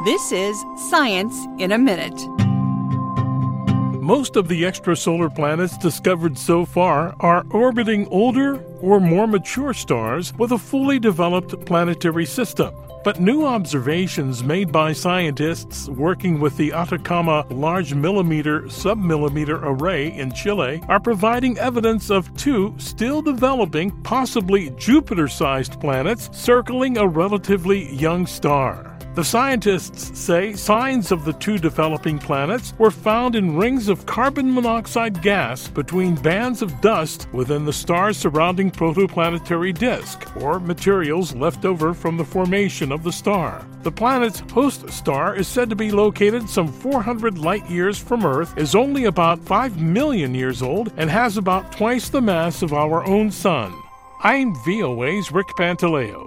This is Science in a Minute. Most of the extrasolar planets discovered so far are orbiting older or more mature stars with a fully developed planetary system. But new observations made by scientists working with the Atacama Large Millimeter Submillimeter Array in Chile are providing evidence of two still developing, possibly Jupiter-sized planets circling a relatively young star. The scientists say signs of the two developing planets were found in rings of carbon monoxide gas between bands of dust within the star's surrounding protoplanetary disk, or materials left over from the formation of the star. The planet's host star is said to be located some 400 light-years from Earth, is only about 5 million years old, and has about twice the mass of our own Sun. I'm VOA's Rick Pantaleo.